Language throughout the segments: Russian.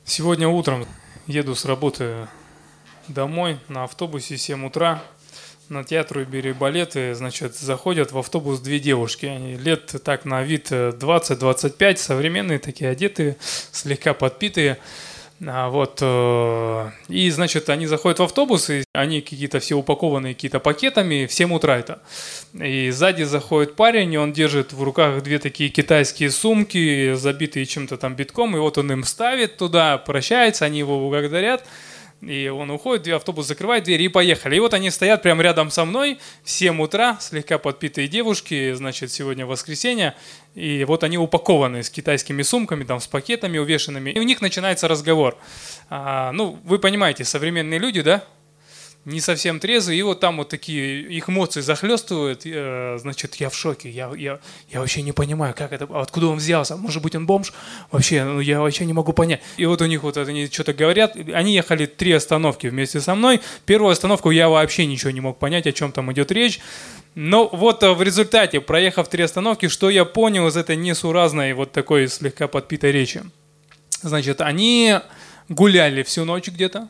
Сегодня утром еду с работы домой на автобусе 7 утра. На театру «Бери балеты», значит, заходят в автобус две девушки. Они лет так на вид 20-25, современные такие, одетые, слегка подпитые. И, значит, они заходят в автобус, и они какие-то все упакованные какие-то пакетами, в 7 утра это. И сзади заходит парень, и он держит в руках две такие китайские сумки, забитые чем-то там битком, и вот он им ставит туда, прощается, они его благодарят. И он уходит, автобус закрывает двери и поехали. И вот они стоят прямо рядом со мной в 7 утра, слегка подпитые девушки, значит, сегодня воскресенье. И вот они упакованы с китайскими сумками, там, с пакетами увешанными. И у них начинается разговор. Вы понимаете, современные люди, да? Не совсем трезвые, и вот там вот такие их эмоции захлестывают, значит, я в шоке, я вообще не понимаю, как это, откуда он взялся, может быть, он бомж, вообще, я вообще не могу понять. И вот у них вот они что-то говорят, они ехали 3 остановки вместе со мной, первую остановку я вообще ничего не мог понять, о чем там идет речь, но вот в результате, проехав 3 остановки, что я понял из этой несуразной вот такой слегка подпитой речи? Значит, они гуляли всю ночь где-то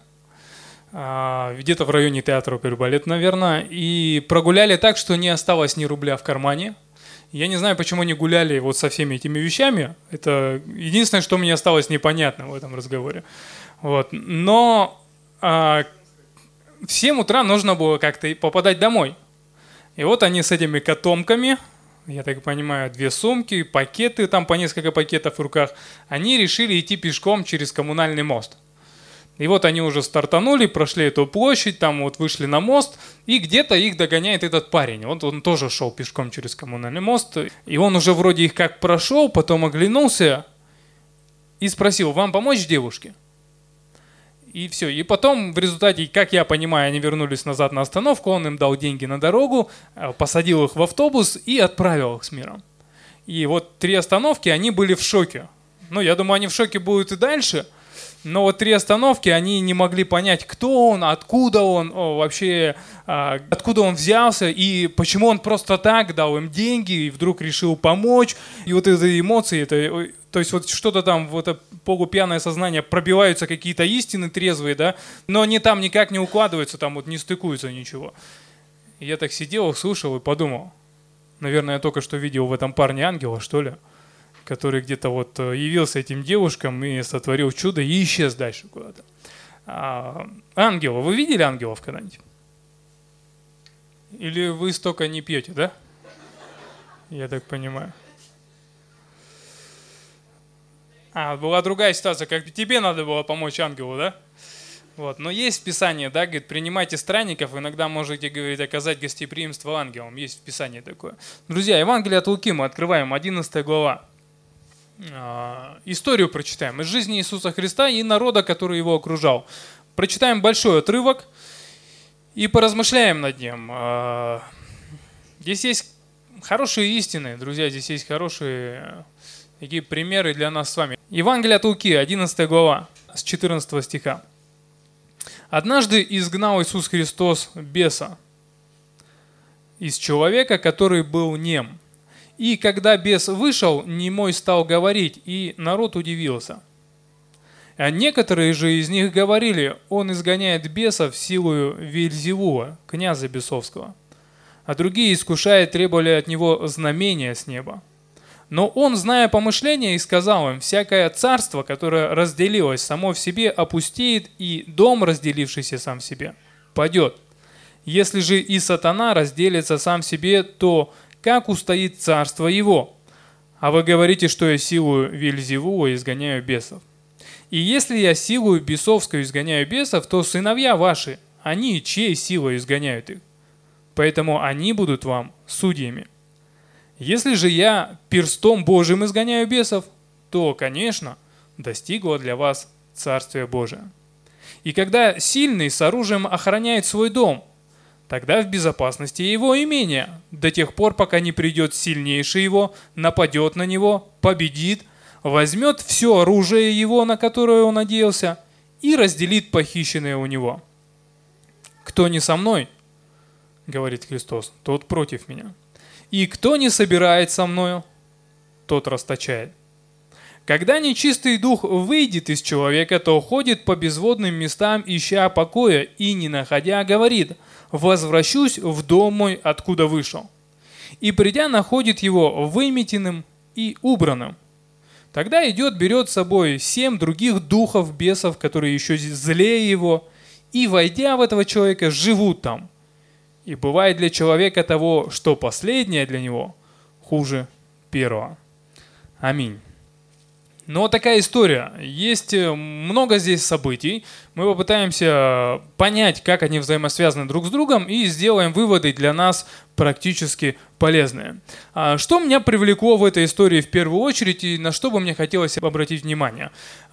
в районе театра «Бери балеты», наверное, и прогуляли так, что не осталось ни рубля в кармане. Я не знаю, почему они гуляли вот со всеми этими вещами. Это единственное, что мне осталось непонятно в этом разговоре. Вот. Но в 7 утра нужно было как-то попадать домой. И вот они с этими котомками, я так понимаю, 2 сумки, пакеты, там по несколько пакетов в руках, они решили идти пешком через коммунальный мост. И вот они уже стартанули, прошли эту площадь, там вот вышли на мост, и где-то их догоняет этот парень. Вот он тоже шел пешком через коммунальный мост, и он уже вроде их как прошел, потом оглянулся и спросил: «Вам помочь девушке?» И все. И потом в результате, как я понимаю, они вернулись назад на остановку, он им дал деньги на дорогу, посадил их в автобус и отправил их с миром. И вот 3 остановки, они были в шоке. Я думаю, они в шоке будут и дальше. Но вот 3 остановки, они не могли понять, кто он, откуда он, откуда он взялся, и почему он просто так дал им деньги, и вдруг решил помочь. И вот эти эмоции, то есть вот что-то там, вот это полупьяное сознание, пробиваются какие-то истины трезвые, да, но они там никак не укладываются, там вот не стыкуются ничего. И я так сидел, слушал и подумал, наверное, я только что видел в этом парне ангела, что ли, который где-то вот явился этим девушкам и сотворил чудо и исчез дальше куда-то. Ангелов. Вы видели ангелов когда-нибудь? Или вы столько не пьете, да? Я так понимаю. Была другая ситуация, как тебе надо было помочь ангелу, да? Вот. Но есть в Писании, да, говорит, принимайте странников, иногда можете, говорить, оказать гостеприимство ангелам. Есть в Писании такое. Друзья, Евангелие от Луки мы открываем, 11 глава. Историю прочитаем из жизни Иисуса Христа и народа, который его окружал. Прочитаем большой отрывок и поразмышляем над ним. Здесь есть хорошие истины, друзья, здесь есть хорошие такие примеры для нас с вами. Евангелие от Луки, 11 глава, с 14 стиха. «Однажды изгнал Иисус Христос беса из человека, который был нем. И когда бес вышел, немой стал говорить, и народ удивился. А некоторые же из них говорили: он изгоняет бесов силою Вельзевула, князя бесовского. А другие, искушая, требовали от него знамения с неба. Но он, зная помышления, и сказал им: всякое царство, которое разделилось само в себе, опустеет, и дом, разделившийся сам в себе, падет. Если же и сатана разделится сам в себе, то как устоит царство его? А вы говорите, что я силою Вельзевула изгоняю бесов. И если я силою бесовскую изгоняю бесов, то сыновья ваши, они чьей силой изгоняют их? Поэтому они будут вам судьями. Если же я перстом Божьим изгоняю бесов, то, конечно, достигло для вас Царствие Божие. И когда сильный с оружием охраняет свой дом, тогда в безопасности его имения, до тех пор, пока не придет сильнейший его, нападет на него, победит, возьмет все оружие его, на которое он надеялся, и разделит похищенное у него. Кто не со мной, говорит Христос, тот против меня. И кто не собирает со мною, тот расточает. Когда нечистый дух выйдет из человека, то ходит по безводным местам, ища покоя, и, не находя, говорит: «Возвращусь в дом мой, откуда вышел». И, придя, находит его выметенным и убранным. Тогда идет, берет с собой 7 других духов, бесов, которые еще злее его, и, войдя в этого человека, живут там. И бывает для человека того, что последнее для него хуже первого. Аминь. Но вот такая история. Есть много здесь событий. Мы попытаемся понять, как они взаимосвязаны друг с другом, и сделаем выводы для нас практически полезные. Что меня привлекло в этой истории в первую очередь, и на что бы мне хотелось обратить внимание?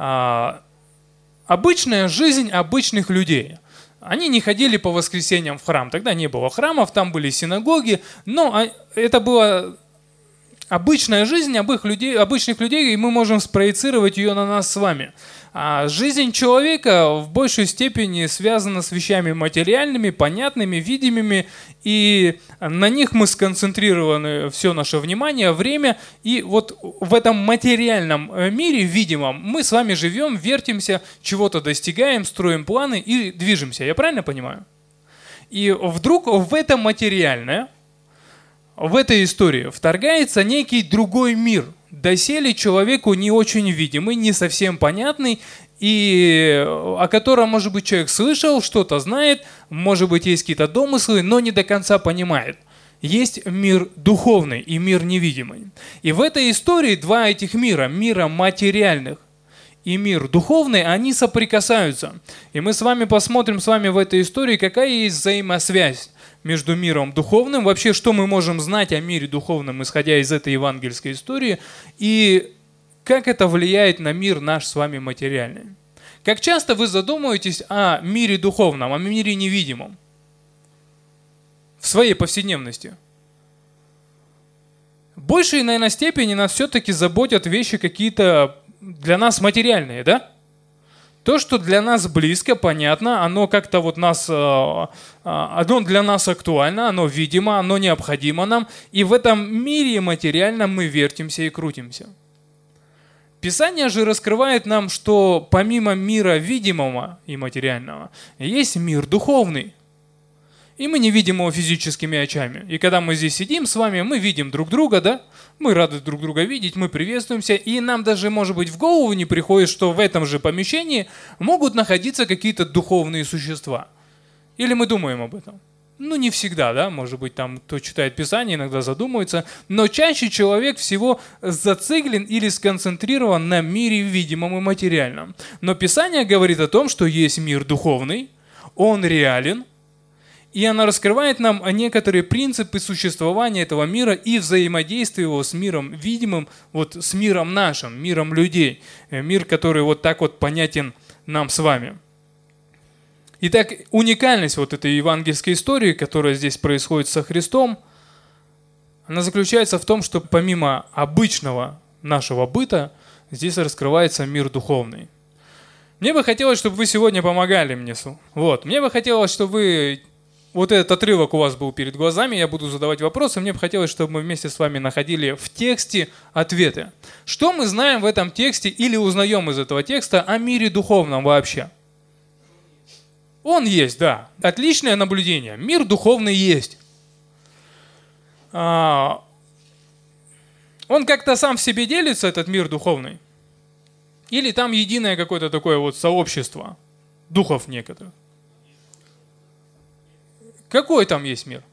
Обычная жизнь обычных людей. Они не ходили по воскресеньям в храм. Тогда не было храмов, там были синагоги, но это было... Обычная жизнь обычных людей, и мы можем спроецировать ее на нас с вами. А жизнь человека в большей степени связана с вещами материальными, понятными, видимыми, и на них мы сконцентрированы все наше внимание, время, и вот в этом материальном мире, видимом, мы с вами живем, вертимся, чего-то достигаем, строим планы и движемся. Я правильно понимаю? И вдруг в это материальное, в этой истории вторгается некий другой мир, доселе человеку не очень видимый, не совсем понятный, и о котором, может быть, человек слышал, что-то знает, может быть, есть какие-то домыслы, но не до конца понимает. Есть мир духовный и мир невидимый. И в этой истории два этих мира, мира материальных и мир духовный, они соприкасаются. И мы с вами посмотрим в этой истории, какая есть взаимосвязь между миром духовным, вообще, что мы можем знать о мире духовном, исходя из этой евангельской истории, и как это влияет на мир наш с вами материальный. Как часто вы задумываетесь о мире духовном, о мире невидимом в своей повседневности? В большей, наверное, степени нас все-таки заботят вещи какие-то для нас материальные, да? То, что для нас близко, понятно, оно как-то вот оно для нас актуально, оно видимо, оно необходимо нам. И в этом мире материальном мы вертимся и крутимся. Писание же раскрывает нам, что помимо мира видимого и материального, есть мир духовный. И мы не видим его физическими очами. И когда мы здесь сидим с вами, мы видим друг друга, да? Мы рады друг друга видеть, мы приветствуемся. И нам даже, может быть, в голову не приходит, что в этом же помещении могут находиться какие-то духовные существа. Или мы думаем об этом? Ну, не всегда, да? Может быть, там, кто читает Писание, иногда задумывается. Но чаще человек всего зациклен или сконцентрирован на мире видимом и материальном. Но Писание говорит о том, что есть мир духовный, он реален, и она раскрывает нам некоторые принципы существования этого мира и взаимодействия его с миром видимым, вот с миром нашим, миром людей. Мир, который вот так вот понятен нам с вами. Итак, уникальность вот этой евангельской истории, которая здесь происходит со Христом, она заключается в том, что помимо обычного нашего быта, здесь раскрывается мир духовный. Мне бы хотелось, чтобы вы сегодня помогали мне. Мне бы хотелось, чтобы вы... Вот этот отрывок у вас был перед глазами, я буду задавать вопросы, мне бы хотелось, чтобы мы вместе с вами находили в тексте ответы. Что мы знаем в этом тексте или узнаем из этого текста о мире духовном вообще? Он есть, да. Отличное наблюдение. Мир духовный есть. Он как-то сам в себе делится, этот мир духовный? Или там единое какое-то такое вот сообщество духов некоторых? Какой там есть мир?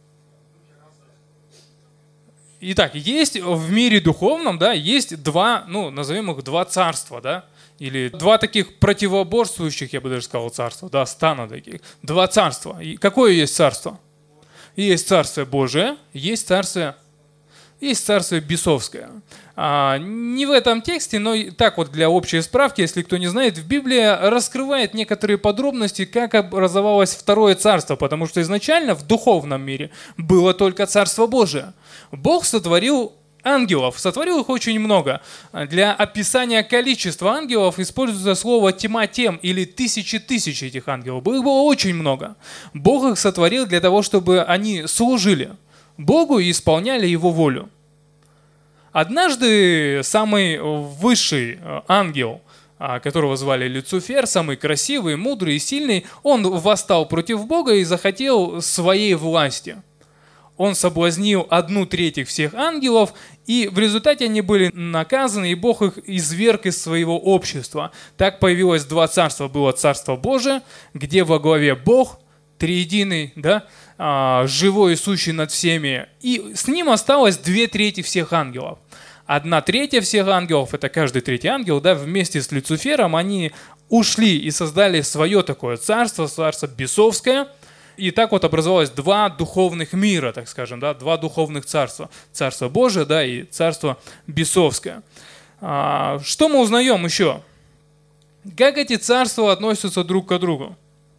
Итак, есть в мире духовном, да, есть два, назовем их два царства, да, или два таких противоборствующих, я бы даже сказал, царства, да, стана таких. Два царства. И какое есть царство? Есть царство Божие, есть царство бесовское. Не в этом тексте, но так вот для общей справки, если кто не знает, в Библии раскрывает некоторые подробности, как образовалось второе царство, потому что изначально в духовном мире было только царство Божие. Бог сотворил ангелов, сотворил их очень много. Для описания количества ангелов используется слово «тьма тем» или тысячи тысяч этих ангелов. Их было очень много. Бог их сотворил для того, чтобы они служили Богу и исполняли Его волю. Однажды самый высший ангел, которого звали Люцифер, самый красивый, мудрый и сильный, он восстал против Бога и захотел своей власти. Он соблазнил 1/3 всех ангелов, и в результате они были наказаны, и Бог их изверг из своего общества. Так появилось два царства. Было Царство Божие, где во главе Бог, триединый, да, живой и сущий над всеми, и с ним осталось 2/3 всех ангелов. 1/3 всех ангелов, это каждый третий ангел, да, вместе с Люцифером они ушли и создали свое такое царство, царство бесовское. И так вот образовалось два духовных мира, так скажем, да, два духовных царства. Царство Божие, да, и царство бесовское. Что мы узнаем еще? Как эти царства относятся друг к другу?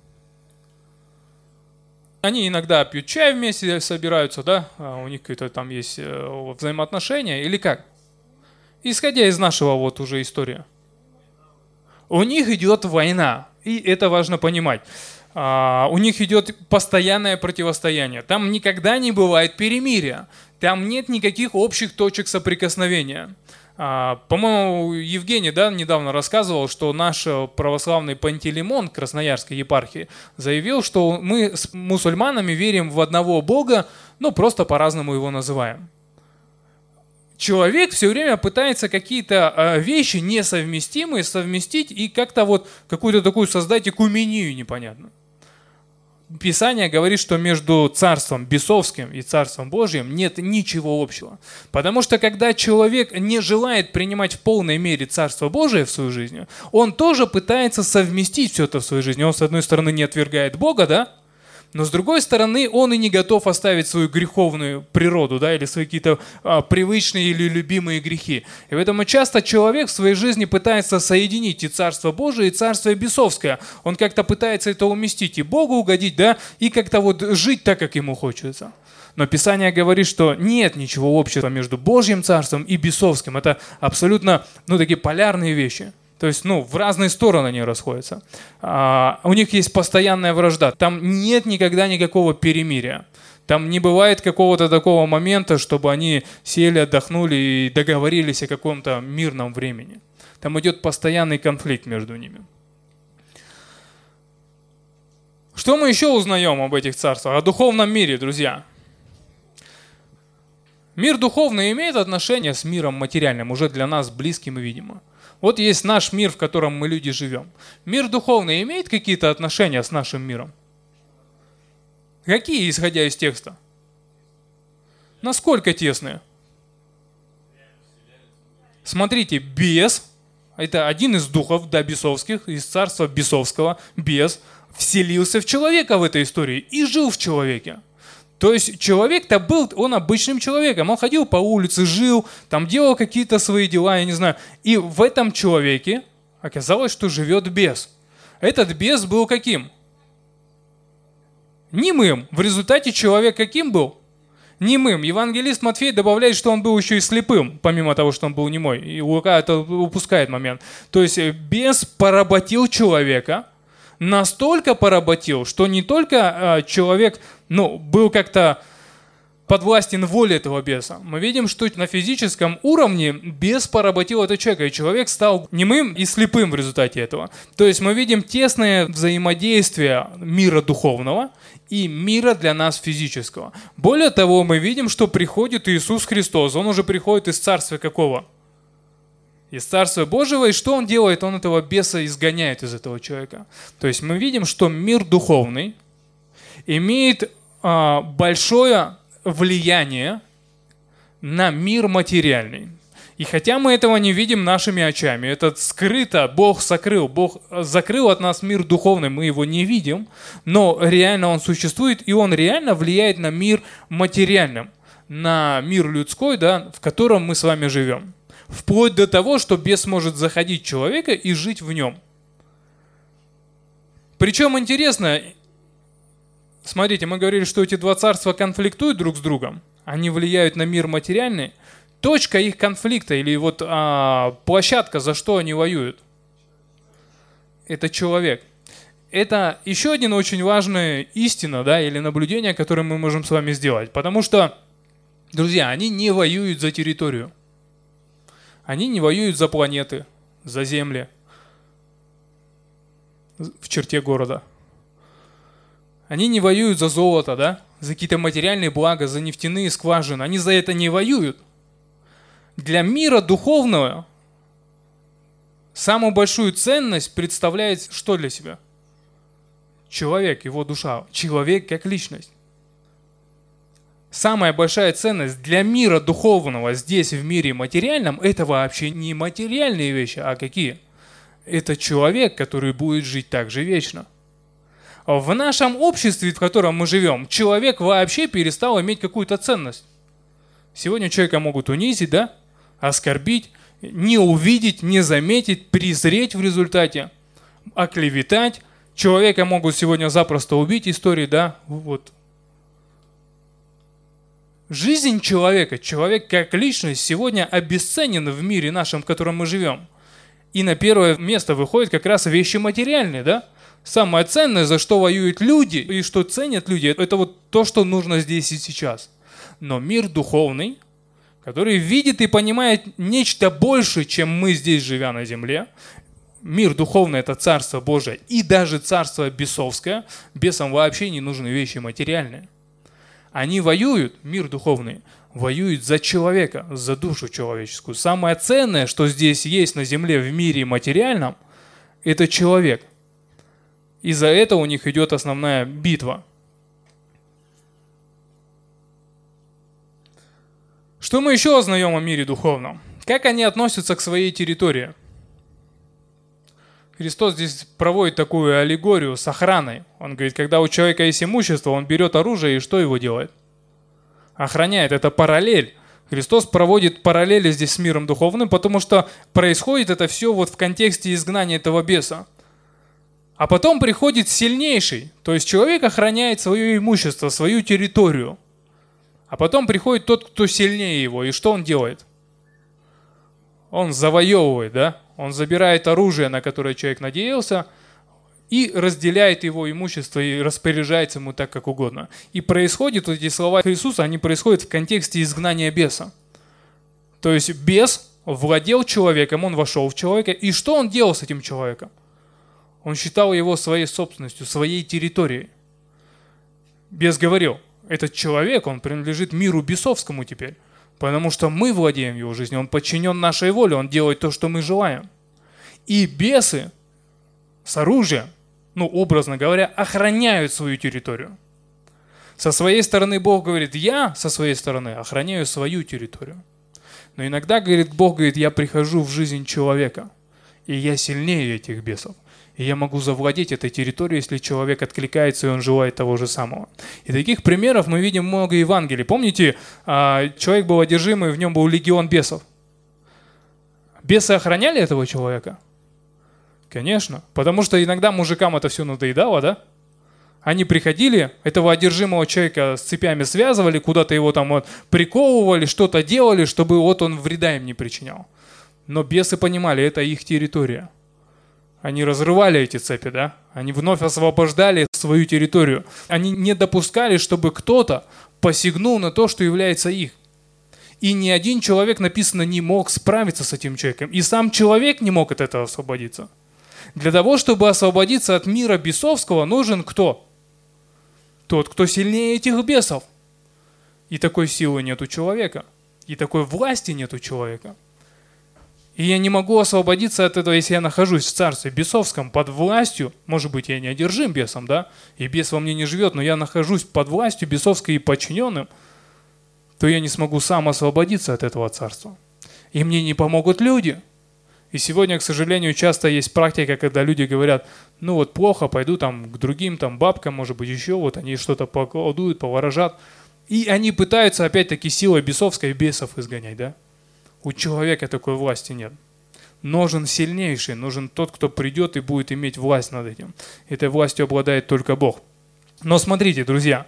Они иногда пьют чай вместе, собираются, да, у них какие-то там есть взаимоотношения, или как? Исходя из нашего вот уже истории. У них идет война, и это важно понимать. У них идет постоянное противостояние. Там никогда не бывает перемирия. Там нет никаких общих точек соприкосновения. По-моему, Евгений, да, недавно рассказывал, что наш православный Пантелеймон Красноярской епархии заявил, что мы с мусульманами верим в одного Бога, но просто по-разному его называем. Человек все время пытается какие-то вещи несовместимые совместить и как-то вот какую-то такую создать экумению непонятную. Писание говорит, что между царством бесовским и царством Божьим нет ничего общего. Потому что когда человек не желает принимать в полной мере царство Божие в свою жизнь, он тоже пытается совместить все это в своей жизни. Он, с одной стороны, не отвергает Бога, да? Но с другой стороны, он и не готов оставить свою греховную природу, да, или свои какие-то привычные или любимые грехи. И поэтому часто человек в своей жизни пытается соединить и Царство Божие, и Царство бесовское. Он как-то пытается это уместить, и Богу угодить, да, и как-то вот жить так, как ему хочется. Но Писание говорит, что нет ничего общего между Божьим Царством и бесовским. Это абсолютно, такие полярные вещи. То есть, в разные стороны они расходятся. У них есть постоянная вражда. Там нет никогда никакого перемирия. Там не бывает какого-то такого момента, чтобы они сели, отдохнули и договорились о каком-то мирном времени. Там идет постоянный конфликт между ними. Что мы еще узнаем об этих царствах? О духовном мире, друзья. Мир духовный имеет отношение с миром материальным, уже для нас близким и видимым. Вот есть наш мир, в котором мы, люди, живем. Мир духовный имеет какие-то отношения с нашим миром? Какие, исходя из текста? Насколько тесные? Смотрите, бес, это один из духов, да, бесовских, из царства бесовского, бес, вселился в человека в этой истории и жил в человеке. То есть человек-то был, он обычным человеком, он ходил по улице, жил, там делал какие-то свои дела, я не знаю. И в этом человеке оказалось, что живет бес. Этот бес был каким? Немым. В результате человек каким был? Немым. Евангелист Матфей добавляет, что он был еще и слепым, помимо того, что он был немой. И Лука это упускает момент. То есть бес поработил человека, настолько поработил, что не только человек был как-то подвластен воле этого беса. Мы видим, что на физическом уровне бес поработил этого человека, и человек стал немым и слепым в результате этого. То есть мы видим тесное взаимодействие мира духовного и мира для нас физического. Более того, мы видим, что приходит Иисус Христос. Он уже приходит из царства какого? Из Царства Божьего, и что он делает? Он этого беса изгоняет из этого человека. То есть мы видим, что мир духовный имеет большое влияние на мир материальный. И хотя мы этого не видим нашими очами, это скрыто, Бог закрыл от нас мир духовный, мы его не видим, но реально он существует, и он реально влияет на мир материальный, на мир людской, да, в котором мы с вами живем. Вплоть до того, что бес может заходить в человека и жить в нем. Причем интересно, смотрите, мы говорили, что эти два царства конфликтуют друг с другом, они влияют на мир материальный. Точка их конфликта или площадка, за что они воюют, это человек. Это еще один очень важная истина, да, или наблюдение, которое мы можем с вами сделать. Потому что, друзья, они не воюют за территорию. Они не воюют за планеты, за земли в черте города. Они не воюют за золото, да? За какие-то материальные блага, за нефтяные скважины. Они за это не воюют. Для мира духовного самую большую ценность представляет что для себя? Человек, его душа. Человек как личность. Самая большая ценность для мира духовного здесь, в мире материальном, это вообще не материальные вещи, а какие? Это человек, который будет жить так же вечно. В нашем обществе, в котором мы живем, человек вообще перестал иметь какую-то ценность. Сегодня человека могут унизить, да? Оскорбить, не увидеть, не заметить, презреть в результате, оклеветать. Человека могут сегодня запросто убить, истории, да? Вот. Жизнь человека, человек как личность сегодня обесценен в мире нашем, в котором мы живем. И на первое место выходят как раз вещи материальные, да? Самое ценное, за что воюют люди и что ценят люди, это вот то, что нужно здесь и сейчас. Но мир духовный, который видит и понимает нечто больше, чем мы здесь, живя на земле. Мир духовный – это Царство Божие и даже Царство бесовское. Бесам вообще не нужны вещи материальные. Они воюют, мир духовный, воюет за человека, за душу человеческую. Самое ценное, что здесь есть на земле, в мире материальном, это человек. И за это у них идет основная битва. Что мы еще узнаем о мире духовном? Как они относятся к своей территории? Христос здесь проводит такую аллегорию с охраной. Он говорит, когда у человека есть имущество, он берет оружие и что его делает? Охраняет. Это параллель. Христос проводит параллели здесь с миром духовным, потому что происходит это все вот в контексте изгнания этого беса. А потом приходит сильнейший, то есть человек охраняет свое имущество, свою территорию. А потом приходит тот, кто сильнее его, и что он делает? Он завоевывает, да? Он забирает оружие, на которое человек надеялся, и разделяет его имущество, и распоряжается ему так, как угодно. И происходит, вот эти слова Иисуса, они происходят в контексте изгнания беса. То есть бес владел человеком, он вошел в человека, и что он делал с этим человеком? Он считал его своей собственностью, своей территорией. Бес говорил, этот человек, он принадлежит миру бесовскому теперь, потому что мы владеем его жизнью, он подчинен нашей воле, он делает то, что мы желаем. И бесы с оружием, образно говоря, охраняют свою территорию. Со своей стороны Бог говорит, я со своей стороны охраняю свою территорию. Но иногда, Бог говорит, я прихожу в жизнь человека, и я сильнее этих бесов. И я могу завладеть этой территорией, если человек откликается, и он желает того же самого. И таких примеров мы видим много в Евангелии. Помните, человек был одержимый, в нем был легион бесов. Бесы охраняли этого человека? Конечно. Потому что иногда мужикам это все надоедало, да? Они приходили, этого одержимого человека с цепями связывали, куда-то его там приковывали, что-то делали, чтобы он вреда им не причинял. Но бесы понимали, это их территория. Они разрывали эти цепи, да? Они вновь освобождали свою территорию. Они не допускали, чтобы кто-то посягнул на то, что является их. И ни один человек, написано, не мог справиться с этим человеком. И сам человек не мог от этого освободиться. Для того, чтобы освободиться от мира бесовского, нужен кто? Тот, кто сильнее этих бесов. И такой силы нет у человека. И такой власти нет у человека. И я не могу освободиться от этого, если я нахожусь в царстве бесовском под властью. Может быть, я не одержим бесом, да? И бес во мне не живет, но я нахожусь под властью бесовской и подчиненным, то я не смогу сам освободиться от этого царства. И мне не помогут люди. И сегодня, к сожалению, часто есть практика, когда люди говорят, плохо, пойду к другим бабкам, может быть, еще, они что-то поколдуют, поворожат. И они пытаются, опять-таки, силой бесовской бесов изгонять, да? У человека такой власти нет. Нужен сильнейший, нужен тот, кто придет и будет иметь власть над этим. Этой властью обладает только Бог. Но смотрите, друзья,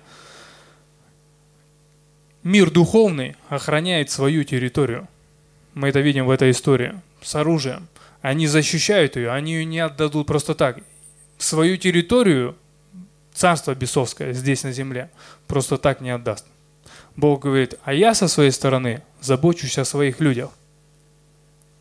мир духовный охраняет свою территорию. Мы это видим в этой истории. С оружием. Они защищают ее, они ее не отдадут просто так. Свою территорию царство бесовское здесь на земле просто так не отдаст. Бог говорит, а я со своей стороны забочусь о своих людях.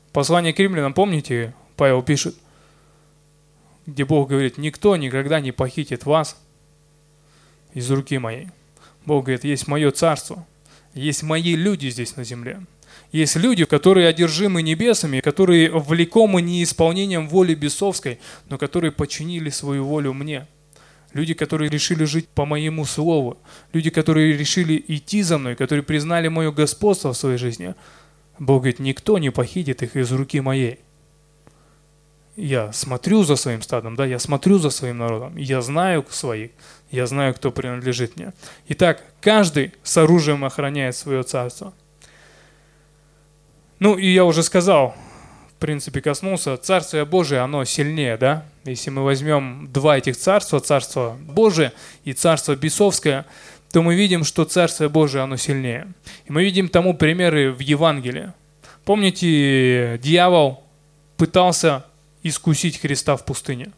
Послание к римлянам, помните, Павел пишет, где Бог говорит: никто никогда не похитит вас из руки моей. Бог говорит: есть мое царство, есть мои люди здесь на земле. Есть люди, которые одержимы небесами, которые влекомы не исполнением воли бесовской, но которые подчинили свою волю мне. Люди, которые решили жить по моему слову. Люди, которые решили идти за мной, которые признали мое господство в своей жизни. Бог говорит: никто не похитит их из руки моей. Я смотрю за своим стадом, да, я смотрю за своим народом, я знаю своих, я знаю, кто принадлежит мне. Итак, каждый с оружием охраняет свое царство. Ну, и я уже сказал, в принципе, коснулся, Царствие Божие, оно сильнее, да? Если мы возьмем два этих царства, Царство Божие и Царство бесовское, то мы видим, что Царствие Божие, оно сильнее. И мы видим тому примеры в Евангелии. Помните, дьявол пытался искусить Христа в пустыне.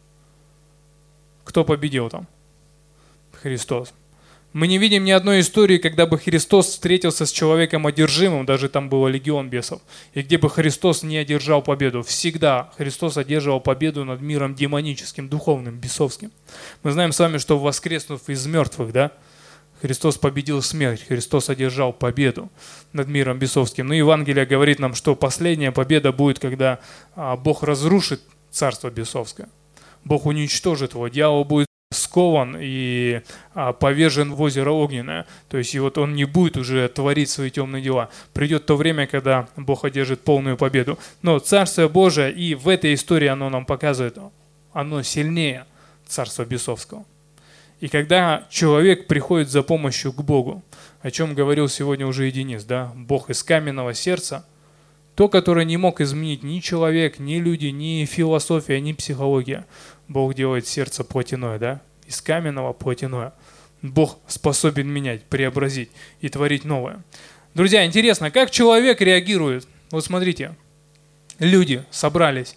Кто победил там? Христос. Мы не видим ни одной истории, когда бы Христос встретился с человеком одержимым, даже там было легион бесов, и где бы Христос не одержал победу. Всегда Христос одерживал победу над миром демоническим, духовным, бесовским. Мы знаем с вами, что воскреснув из мертвых, да, Христос победил смерть, Христос одержал победу над миром бесовским. Но Евангелие говорит нам, что последняя победа будет, когда Бог разрушит царство бесовское. Бог уничтожит его, дьявол будет скован и повержен в озеро огненное. То есть и вот он не будет уже творить свои темные дела. Придет то время, когда Бог одержит полную победу. Но Царствие Божие, и в этой истории оно нам показывает, оно сильнее царства бесовского. И когда человек приходит за помощью к Богу, о чем говорил сегодня уже и Денис, да, Бог из каменного сердца, то, которое не мог изменить ни человек, ни люди, ни философия, ни психология, Бог делает сердце плотяное, да, из каменного плотяное. Бог способен менять, преобразить и творить новое. Друзья, интересно, как человек реагирует? Вот смотрите, люди собрались.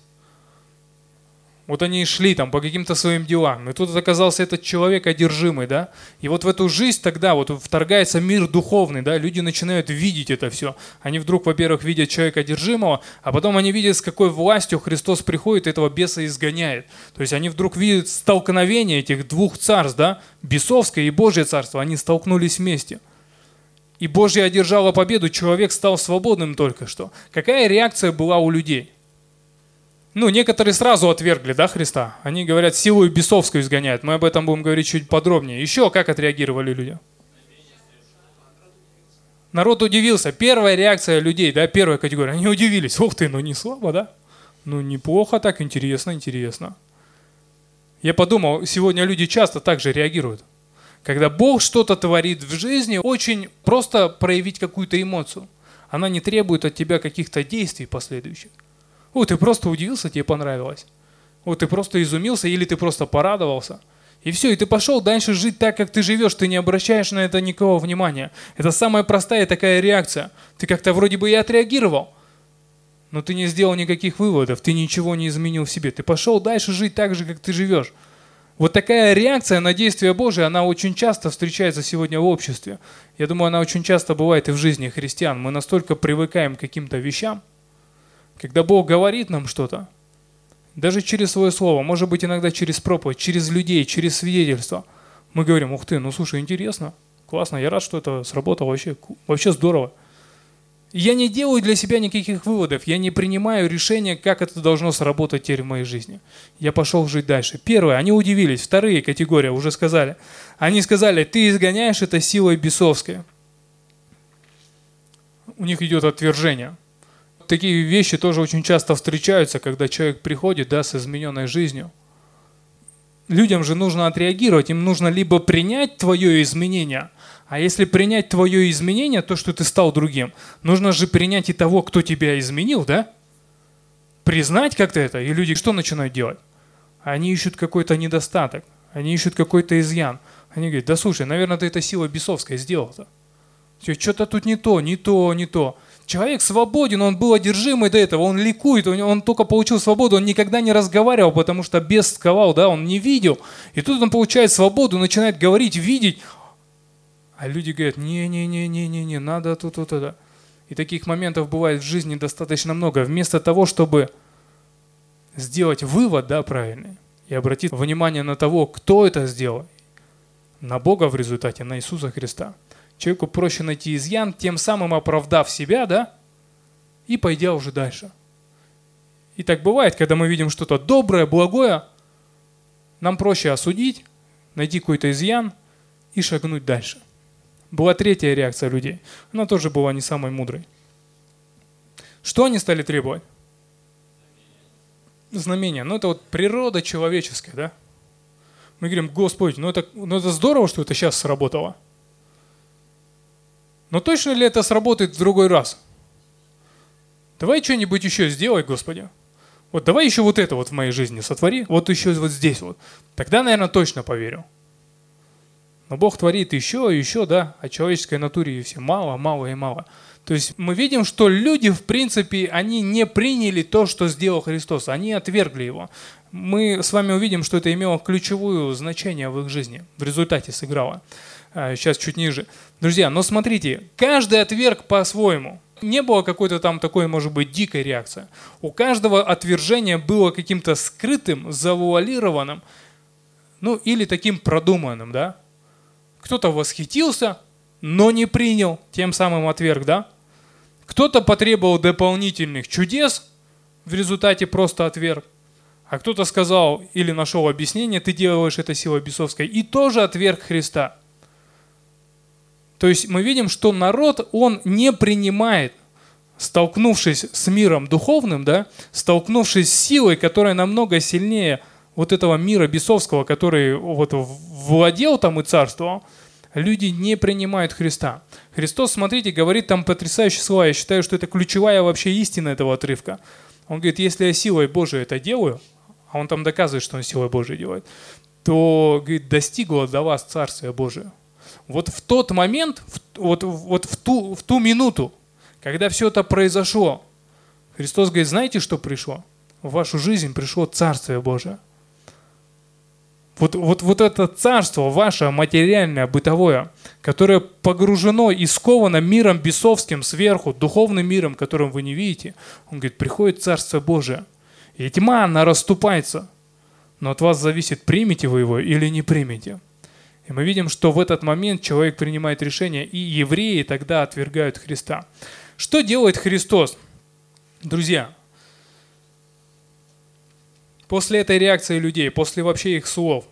Вот они шли там по каким-то своим делам, и тут оказался этот человек одержимый, да, и вот в эту жизнь тогда вот вторгается мир духовный, да, люди начинают видеть это все. Они вдруг, во-первых, видят человека одержимого, а потом они видят, с какой властью Христос приходит и этого беса изгоняет. То есть они вдруг видят столкновение этих двух царств, да, бесовское и Божье царство, они столкнулись вместе. И Божье одержало победу, человек стал свободным только что. Какая реакция была у людей? Ну, некоторые сразу отвергли, да, Христа. Они говорят, силу бесовскую изгоняют. Мы об этом будем говорить чуть подробнее. Еще как отреагировали люди? Народ удивился. Первая реакция людей, да, первая категория. Они удивились. Ух ты, ну не слабо, да? Ну неплохо так, интересно, интересно. Я подумал, сегодня люди часто так же реагируют. Когда Бог что-то творит в жизни, очень просто проявить какую-то эмоцию. Она не требует от тебя каких-то действий последующих. Вот ты просто удивился, тебе понравилось. Вот ты просто изумился или ты просто порадовался. И все, и ты пошел дальше жить так, как ты живешь. Ты не обращаешь на это никакого внимания. Это самая простая такая реакция. Ты как-то вроде бы и отреагировал, но ты не сделал никаких выводов, ты ничего не изменил в себе. Ты пошел дальше жить так же, как ты живешь. Вот такая реакция на действие Божие, она очень часто встречается сегодня в обществе. Я думаю, она очень часто бывает и в жизни христиан. Мы настолько привыкаем к каким-то вещам, когда Бог говорит нам что-то, даже через свое слово, может быть иногда через проповедь, через людей, через свидетельство, мы говорим, ух ты, ну слушай, интересно, классно, я рад, что это сработало, вообще здорово. Я не делаю для себя никаких выводов, я не принимаю решения, как это должно сработать теперь в моей жизни. Я пошел жить дальше. Первое, они удивились, вторые категория, уже сказали. Они сказали, ты изгоняешь это силой бесовской. У них идет отвержение. Такие вещи тоже очень часто встречаются, когда человек приходит, да, с измененной жизнью. Людям же нужно отреагировать, им нужно либо принять твое изменение, а если принять твое изменение, то, что ты стал другим, нужно же принять и того, кто тебя изменил, да? Признать как-то это, и люди что начинают делать? Они ищут какой-то недостаток, они ищут какой-то изъян. Они говорят, да слушай, наверное, ты это сила бесовская сделал-то. Что-то тут не то, не то, не то. Человек свободен, он был одержимый до этого, он ликует, он только получил свободу, он никогда не разговаривал, потому что бес сковал, да, он не видел. И тут он получает свободу, начинает говорить, видеть. А люди говорят, не, надо тут, это. И таких моментов бывает в жизни достаточно много. Вместо того, чтобы сделать вывод, да, правильный, и обратить внимание на того, кто это сделал, на Бога в результате, на Иисуса Христа, человеку проще найти изъян, тем самым оправдав себя, да, и пойдя уже дальше. И так бывает, когда мы видим что-то доброе, благое, нам проще осудить, найти какой-то изъян и шагнуть дальше. Была третья реакция людей. Она тоже была не самой мудрой. Что они стали требовать? Знамения. Ну, это вот природа человеческая, да? Мы говорим: Господь, ну это здорово, что это сейчас сработало. Но точно ли это сработает в другой раз? Давай что-нибудь еще сделай, Господи. Вот давай еще вот это вот в моей жизни сотвори, вот еще вот здесь вот. Тогда, наверное, точно поверю. Но Бог творит еще, да, а человеческой натуре все мало, мало и мало. То есть мы видим, что люди, в принципе, они не приняли то, что сделал Христос, они отвергли Его. Мы с вами увидим, что это имело ключевое значение в их жизни, в результате сыграло. Сейчас чуть ниже. Друзья, но смотрите, каждый отверг по-своему. Не было какой-то там такой, может быть, дикой реакции. У каждого отвержения было каким-то скрытым, завуалированным, ну или таким продуманным, да. Кто-то восхитился, но не принял, тем самым отверг, да. Кто-то потребовал дополнительных чудес, в результате просто отверг. А кто-то сказал или нашел объяснение: ты делаешь это силой бесовской, и тоже отверг Христа. То есть мы видим, что народ, он не принимает, столкнувшись с миром духовным, да, столкнувшись с силой, которая намного сильнее вот этого мира бесовского, который вот владел там и царствовал, люди не принимают Христа. Христос, смотрите, говорит там потрясающие слова. Я считаю, что это ключевая вообще истина этого отрывка. Он говорит: если я силой Божией это делаю, а он там доказывает, что он силой Божией делает, то, говорит, достигло до вас Царствие Божие. Вот в тот момент, в ту минуту, когда все это произошло, Христос говорит: знаете, что пришло? В вашу жизнь пришло Царствие Божие. Вот это царство ваше материальное, бытовое, которое погружено и сковано миром бесовским сверху, духовным миром, которым вы не видите, он говорит: приходит Царство Божие. И тьма, она расступается. Но от вас зависит, примете вы его или не примете. И мы видим, что в этот момент человек принимает решение, и евреи тогда отвергают Христа. Что делает Христос? Друзья, после этой реакции людей, после вообще их слов,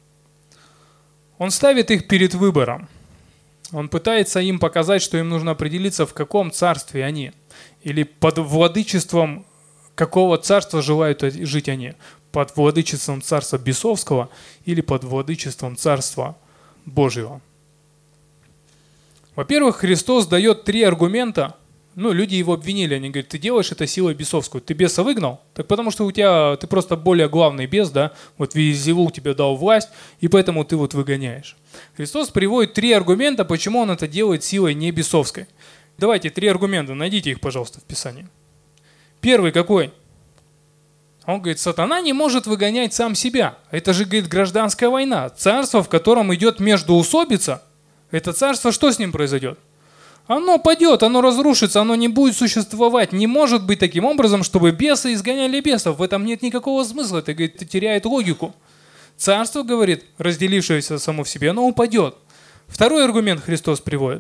Он ставит их перед выбором. Он пытается им показать, что им нужно определиться, в каком царстве они, или под владычеством какого царства желают жить они. Под владычеством царства бесовского или под владычеством царства Божьего. Во-первых, Христос дает 3 аргумента. Ну, люди его обвинили, они говорят: ты делаешь это силой бесовскую. Ты беса выгнал? Так потому что ты просто более главный бес, да? Вот Веельзевул тебе дал власть, и поэтому ты вот выгоняешь. Христос приводит 3 аргумента, почему он это делает силой не бесовской. Давайте 3 аргумента, найдите их, пожалуйста, в Писании. Первый какой? Он говорит: сатана не может выгонять сам себя. Это же, говорит, гражданская война. Царство, в котором идет междоусобица, это царство, что с ним произойдет? Оно падет, оно разрушится, оно не будет существовать. Не может быть таким образом, чтобы бесы изгоняли бесов. В этом нет никакого смысла. Это, говорит, теряет логику. Царство, говорит, разделившееся само в себе, оно упадет. Второй аргумент Христос приводит.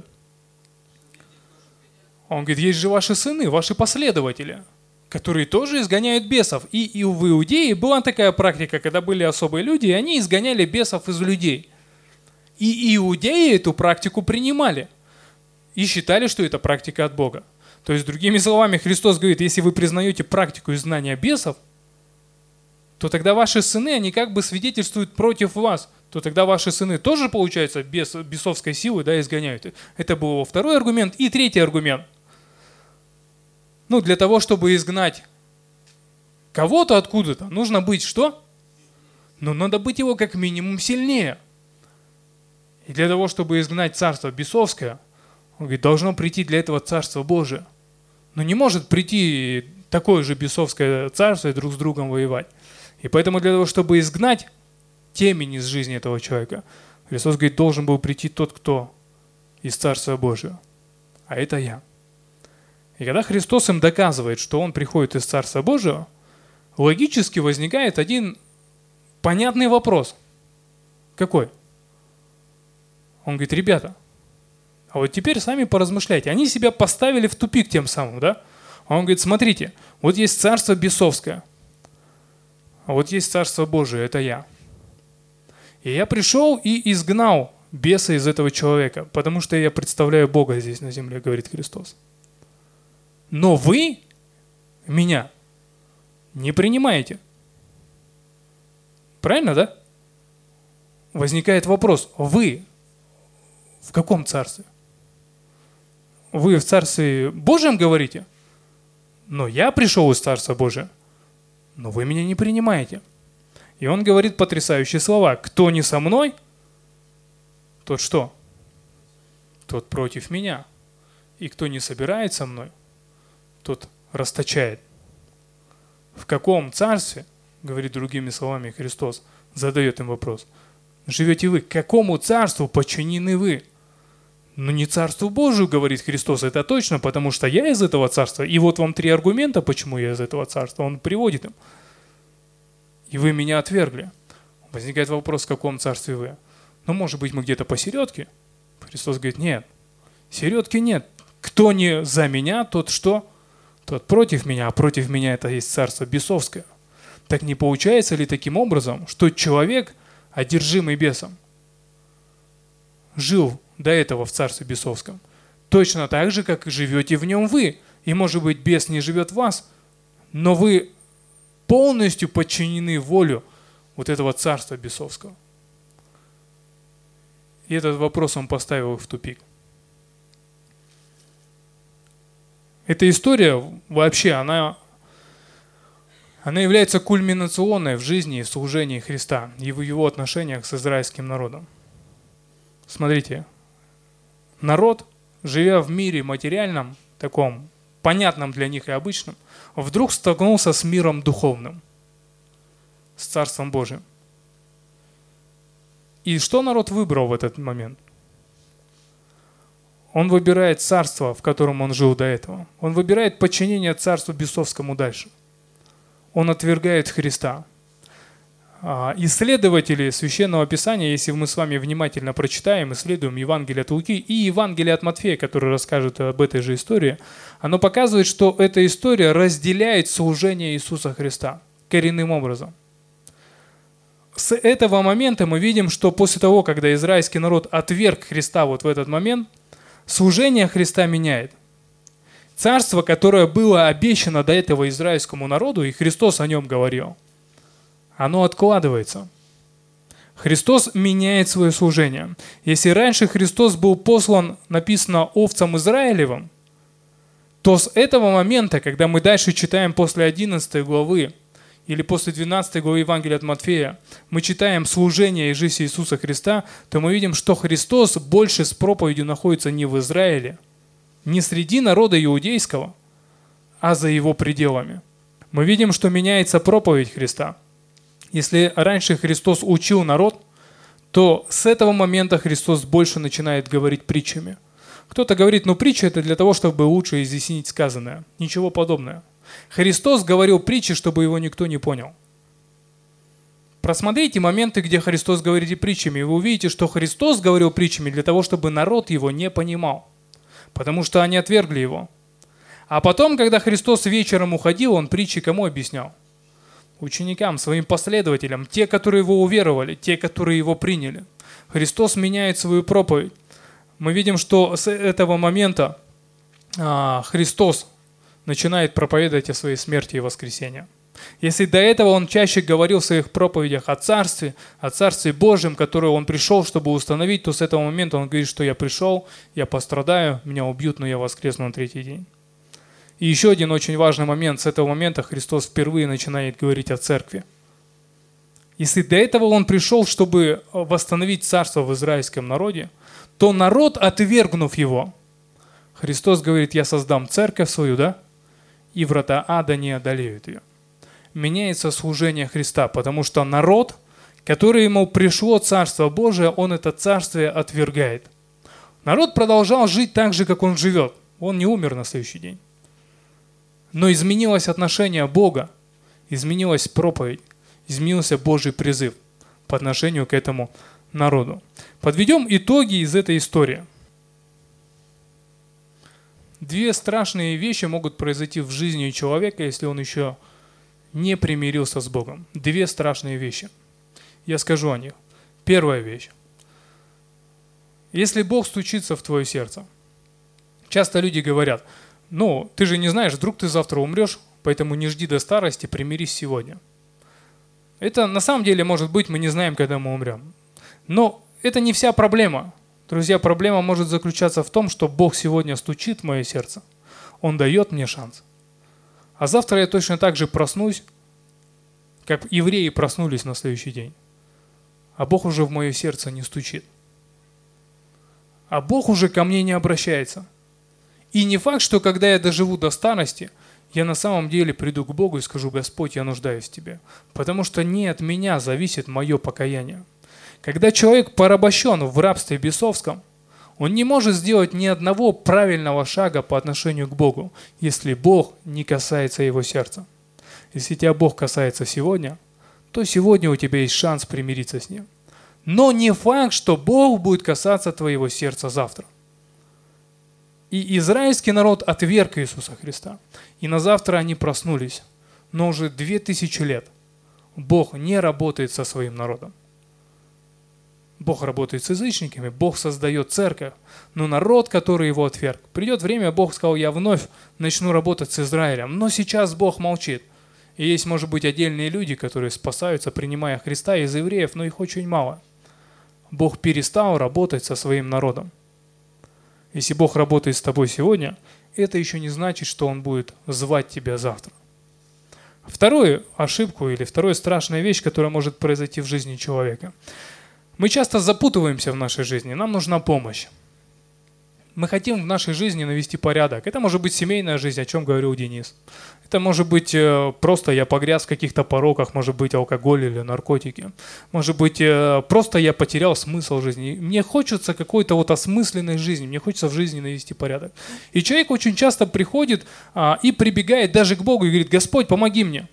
Он говорит: есть же ваши сыны, ваши последователи, которые тоже изгоняют бесов. И в Иудее была такая практика, когда были особые люди, и они изгоняли бесов из людей. И иудеи эту практику принимали. И считали, что это практика от Бога. То есть, другими словами, Христос говорит: если вы признаете практику изгнания бесов, то тогда ваши сыны, они как бы свидетельствуют против вас. То тогда ваши сыны тоже, получается, бесовской силой, да, изгоняют. Это был второй аргумент. И третий аргумент. Ну, для того, чтобы изгнать кого-то откуда-то, нужно быть что? Ну, надо быть его как минимум сильнее. И для того, чтобы изгнать царство бесовское, он говорит, должно прийти для этого Царство Божие. Но не может прийти такое же бесовское царство и друг с другом воевать. И поэтому для того, чтобы изгнать темень из жизни этого человека, Христос говорит, должен был прийти тот, кто из Царства Божьего. А это я. И когда Христос им доказывает, что Он приходит из Царства Божьего, логически возникает один понятный вопрос. Какой? Он говорит: ребята, а вот теперь сами поразмышляйте. Они себя поставили в тупик тем самым, да? А он говорит: смотрите, вот есть царство бесовское, а вот есть Царство Божие, это я. И я пришел и изгнал беса из этого человека, потому что я представляю Бога здесь на земле, говорит Христос. Но вы меня не принимаете. Правильно, да? Возникает вопрос: вы в каком царстве? Вы в Царстве Божьем говорите? Но я пришел из Царства Божия, но вы меня не принимаете. И он говорит потрясающие слова: кто не со мной, тот что? Тот против меня. И кто не собирает со мной, тот расточает. В каком царстве, говорит другими словами Христос, задает им вопрос, живете вы? К какому царству подчинены вы? Ну не Царству Божию, говорит Христос, это точно, потому что я из этого царства. И вот вам 3 аргумента, почему я из этого царства. Он приводит им. И вы меня отвергли. Возникает вопрос, в каком царстве вы? Ну, может быть, мы где-то посередке? Христос говорит: нет, середки нет. Кто не за меня, тот что? Тот против меня, а против меня это есть царство бесовское. Так не получается ли таким образом, что человек, одержимый бесом, жил до этого в царстве бесовском, точно так же, как и живете в нем вы. И, может быть, бес не живет в вас, но вы полностью подчинены воле вот этого царства бесовского. И этот вопрос он поставил их в тупик. Эта история вообще, она является кульминационной в жизни и в служении Христа и в его отношениях с израильским народом. Смотрите, народ, живя в мире материальном, таком понятном для них и обычном, вдруг столкнулся с миром духовным, с Царством Божиим. И что народ выбрал в этот момент? Он выбирает царство, в котором он жил до этого. Он выбирает подчинение царству бесовскому дальше. Он отвергает Христа. Исследователи Священного Писания, если мы с вами внимательно прочитаем, исследуем Евангелие от Луки и Евангелие от Матфея, который расскажет об этой же истории, оно показывает, что эта история разделяет служение Иисуса Христа коренным образом. С этого момента мы видим, что после того, когда израильский народ отверг Христа вот в этот момент, служение Христа меняет. Царство, которое было обещано до этого израильскому народу, и Христос о нем говорил, оно откладывается. Христос меняет свое служение. Если раньше Христос был послан, написано, овцам Израилевым, то с этого момента, когда мы дальше читаем после 11 главы или после 12 главы Евангелия от Матфея, мы читаем служение и жизнь Иисуса Христа, то мы видим, что Христос больше с проповедью находится не в Израиле, не среди народа иудейского, а за его пределами. Мы видим, что меняется проповедь Христа. Если раньше Христос учил народ, то с этого момента Христос больше начинает говорить притчами. Кто-то говорит, притча это для того, чтобы лучше изъяснить сказанное. Ничего подобного. Христос говорил притчи, чтобы его никто не понял. Просмотрите моменты, где Христос говорит притчами, и вы увидите, что Христос говорил притчами для того, чтобы народ его не понимал, потому что они отвергли его. А потом, когда Христос вечером уходил, он притчи кому объяснял? Ученикам, своим последователям, те, которые его уверовали, те, которые его приняли. Христос меняет свою проповедь. Мы видим, что с этого момента Христос начинает проповедовать о своей смерти и воскресении. Если до этого он чаще говорил в своих проповедях о Царстве Божьем, которое он пришел, чтобы установить, то с этого момента он говорит, что я пришел, я пострадаю, меня убьют, но я воскресну на 3-й день. И еще один очень важный момент. С этого момента Христос впервые начинает говорить о церкви. Если до этого он пришел, чтобы восстановить царство в израильском народе, то народ, отвергнув его, Христос говорит, я создам церковь свою, да? И врата ада не одолеют ее. Меняется служение Христа, потому что народ, который ему пришло Царство Божие, он это царствие отвергает. Народ продолжал жить так же, как он живет. Он не умер на следующий день. Но изменилось отношение Бога, изменилась проповедь, изменился Божий призыв по отношению к этому народу. Подведем итоги из этой истории. Две страшные вещи могут произойти в жизни человека, если он еще не примирился с Богом. Две страшные вещи. Я скажу о них. Первая вещь. Если Бог стучится в твое сердце, часто люди говорят: ну, ты же не знаешь, вдруг ты завтра умрешь, поэтому не жди до старости, примирись сегодня. Это на самом деле может быть, мы не знаем, когда мы умрем. Но это не вся проблема. Друзья, проблема может заключаться в том, что Бог сегодня стучит в мое сердце. Он дает мне шанс. А завтра я точно так же проснусь, как евреи проснулись на следующий день. А Бог уже в мое сердце не стучит. А Бог уже ко мне не обращается. И не факт, что когда я доживу до старости, я на самом деле приду к Богу и скажу: Господь, я нуждаюсь в Тебе. Потому что не от меня зависит мое покаяние. Когда человек порабощен в рабстве бесовском, он не может сделать ни одного правильного шага по отношению к Богу, если Бог не касается его сердца. Если тебя Бог касается сегодня, то сегодня у тебя есть шанс примириться с Ним. Но не факт, что Бог будет касаться твоего сердца завтра. И израильский народ отверг Иисуса Христа. И на завтра они проснулись. Но уже 2000 лет Бог не работает со своим народом. Бог работает с язычниками, Бог создает церковь, но народ, который его отверг. Придет время, Бог сказал: я вновь начну работать с Израилем. Но сейчас Бог молчит. И есть, может быть, отдельные люди, которые спасаются, принимая Христа из евреев, но их очень мало. Бог перестал работать со своим народом. Если Бог работает с тобой сегодня, это еще не значит, что Он будет звать тебя завтра. Вторую ошибку или вторая страшная вещь, которая может произойти в жизни человека. Мы часто запутываемся в нашей жизни, нам нужна помощь. Мы хотим в нашей жизни навести порядок. Это может быть семейная жизнь, о чем говорил Денис. Это может быть просто я погряз в каких-то пороках, может быть алкоголь или наркотики. Может быть просто я потерял смысл жизни. Мне хочется какой-то вот осмысленной жизни, мне хочется в жизни навести порядок. И человек очень часто приходит и прибегает даже к Богу и говорит: Господь, помоги мне.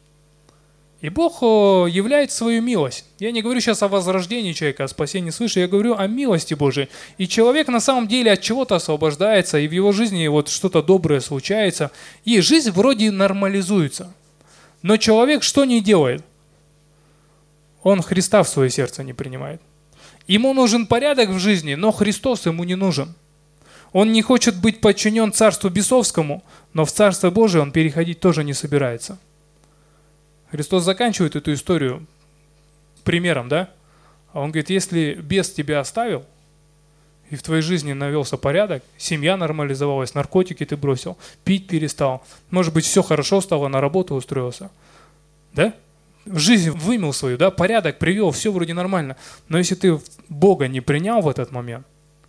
И Бог являет свою милость. Я не говорю сейчас о возрождении человека, о спасении свыше, я говорю о милости Божией. И человек на самом деле от чего-то освобождается, и в его жизни вот что-то доброе случается, и жизнь вроде нормализуется. Но человек что не делает? Он Христа в свое сердце не принимает. Ему нужен порядок в жизни, но Христос ему не нужен. Он не хочет быть подчинен царству бесовскому, но в Царство Божие он переходить тоже не собирается. Христос заканчивает эту историю примером, да? А Он говорит: если бес тебя оставил, и в твоей жизни навелся порядок, семья нормализовалась, наркотики ты бросил, пить перестал, может быть, все хорошо стало, на работу устроился, да? В жизнь вымыл свою, да? Порядок привел, все вроде нормально. Но если ты Бога не принял в этот момент,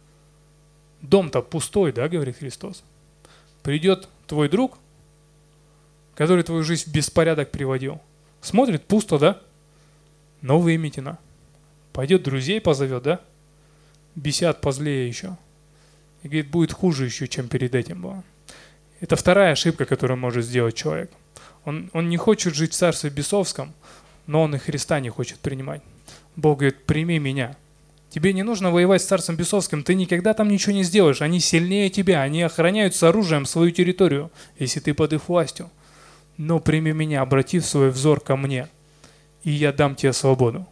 дом-то пустой, да, говорит Христос. Придет твой друг, который твою жизнь в беспорядок приводил. Смотрит, пусто, да? Но выметено. Пойдет друзей позовет, да? Бесят позлее еще. И говорит, будет хуже еще, чем перед этим было. Это вторая ошибка, которую может сделать человек. Он не хочет жить в царстве бесовском, но он и Христа не хочет принимать. Бог говорит: прими меня. Тебе не нужно воевать с царством бесовским, ты никогда там ничего не сделаешь. Они сильнее тебя, они охраняют с оружием свою территорию, если ты под их властью. Но прими меня, обрати свой взор ко мне, и я дам тебе свободу.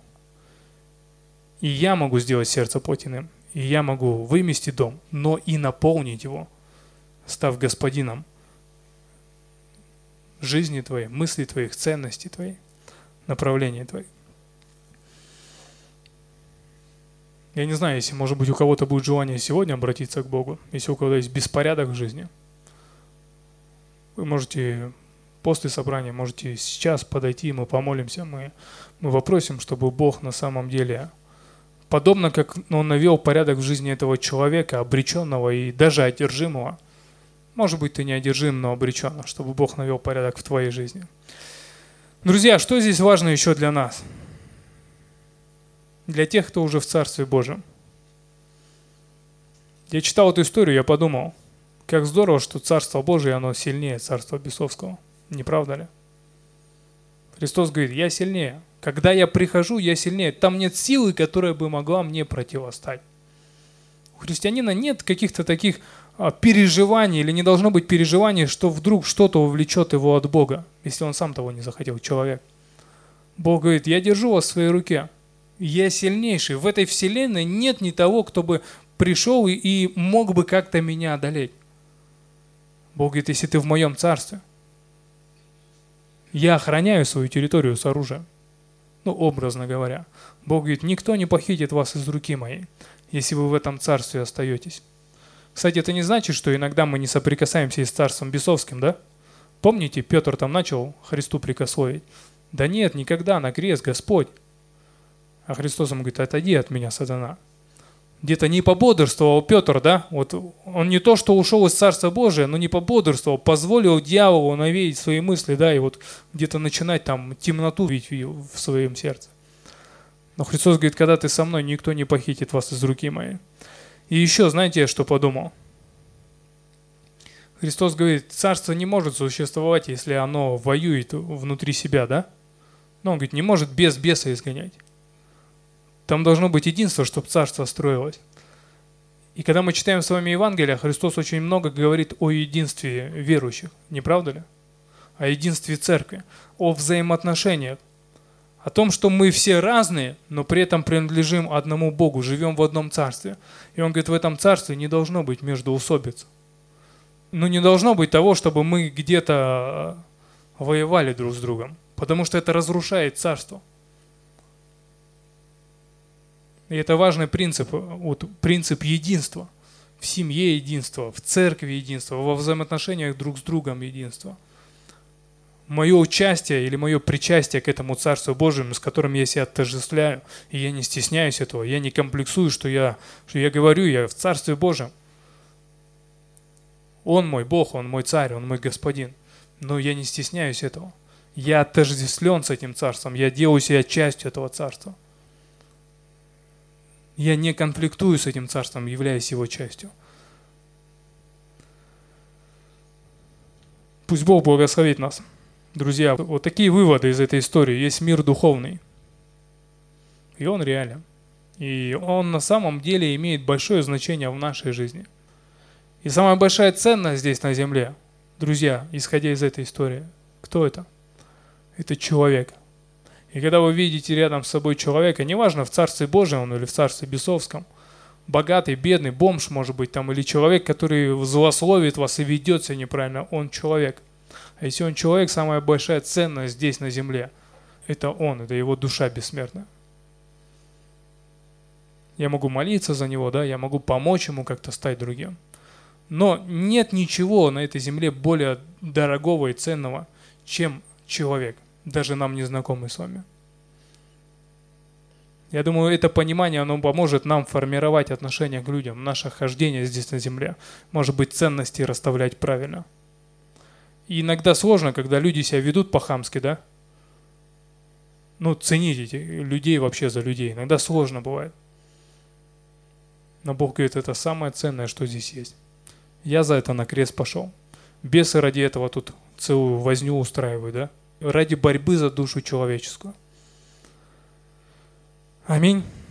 И я могу сделать сердце плотяным, и я могу вымести дом, но и наполнить его, став господином жизни твоей, мыслей твоих, ценностей твоих, направления твоих. Я не знаю, если, может быть, у кого-то будет желание сегодня обратиться к Богу, если у кого-то есть беспорядок в жизни, вы можете после собрания, можете сейчас подойти, мы помолимся, мы попросим, чтобы Бог на самом деле, подобно как Он навел порядок в жизни этого человека, обреченного и даже одержимого, может быть, ты не одержим, но обречен, чтобы Бог навел порядок в твоей жизни. Друзья, что здесь важно еще для нас? Для тех, кто уже в Царстве Божьем. Я читал эту историю, я подумал, Как здорово, что Царство Божие, оно сильнее Царства бесовского. Не правда ли? Христос говорит, я сильнее. Когда я прихожу, я сильнее. Там нет силы, которая бы могла мне противостать. У христианина нет каких-то таких переживаний, или не должно быть переживаний, что вдруг что-то увлечет его от Бога, если он сам того не захотел, человек. Бог говорит, я держу вас в своей руке. Я сильнейший. В этой вселенной нет ни того, кто бы пришел и мог бы как-то меня одолеть. Бог говорит, если ты в моем царстве, я охраняю свою территорию с оружием. Ну, образно говоря. Бог говорит, никто не похитит вас из руки моей, если вы в этом царстве остаетесь. Кстати, это не значит, что иногда мы не соприкасаемся и с царством бесовским, да? Помните, Петр там начал Христу прикословить? Да нет, никогда, на крест, Господь. А Христос ему говорит, отойди от меня, сатана. Где-то не пободрствовал Петр, да? Вот он не то, что ушел из Царства Божия, но не пободрствовал, позволил дьяволу навеять свои мысли, да, и вот где-то начинать там темноту видеть в своем сердце. Но Христос говорит, когда ты со мной, никто не похитит вас из руки моей. И еще, знаете, я что подумал? Христос говорит, царство не может существовать, если оно воюет внутри себя, да? Но он говорит, не может без беса изгонять. Там должно быть единство, чтобы царство строилось. И когда мы читаем с вами Евангелие, Христос очень много говорит о единстве верующих, не правда ли? О единстве церкви, о взаимоотношениях, о том, что мы все разные, но при этом принадлежим одному Богу, живем в одном царстве. И он говорит, в этом царстве не должно быть междоусобиц. Ну, не должно быть того, чтобы мы где-то воевали друг с другом, потому что это разрушает царство. И это важный принцип, вот, принцип единства. В семье единство, в церкви единство, во взаимоотношениях друг с другом единство. Мое участие или мое причастие к этому Царству Божьему, с которым я себя отождествляю, и я не стесняюсь этого, я не комплексую, что я говорю, я в Царстве Божьем. Он мой Бог, Он мой Царь, Он мой Господин. Но я не стесняюсь этого. Я отождествлен с этим Царством, я делаю себя частью этого Царства. Я не конфликтую с этим царством, являясь его частью. Пусть Бог благословит нас. Друзья, вот такие выводы из этой истории. Есть мир духовный. И он реален. И он на самом деле имеет большое значение в нашей жизни. И самая большая ценность здесь на земле, друзья, исходя из этой истории, кто это? Это человек. И когда вы видите рядом с собой человека, неважно, в Царстве Божьем он или в Царстве бесовском, богатый, бедный, бомж, может быть, там, или человек, который злословит вас и ведет себя неправильно, он человек. А если он человек, самая большая ценность здесь на земле – это он, это его душа бессмертная. Я могу молиться за него, да, я могу помочь ему как-то стать другим. Но нет ничего на этой земле более дорогого и ценного, чем человек. Даже нам незнакомый с вами. Я думаю, это понимание, оно поможет нам формировать отношения к людям, наше хождение здесь на земле. Может быть, ценности расставлять правильно. И иногда сложно, когда люди себя ведут по-хамски, да? Ну, ценить этих людей вообще за людей. Иногда сложно бывает. Но Бог говорит, это самое ценное, что здесь есть. Я за это на крест пошел. Бесы ради этого тут целую возню устраивают, да? Ради борьбы за душу человеческую. Аминь.